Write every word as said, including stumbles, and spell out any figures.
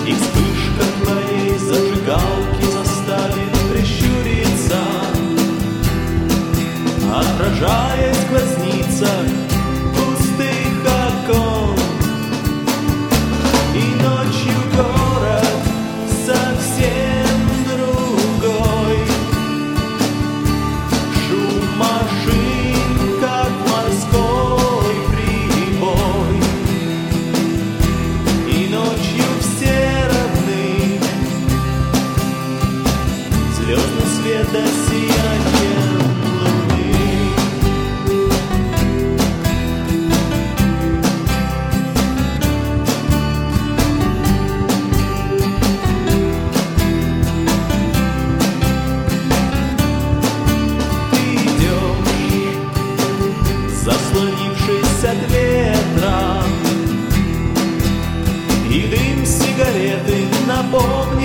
И вспышка твоей зажигалки заставит прищуриться, отражаясь в глазницах пустых окон. И ночью город совсем другой, шум машин, как морской прибой. И ночью все равны, звездный свет до сияния луны. Ты идешь, заслонившись от ветра, и дым сигареты напомнит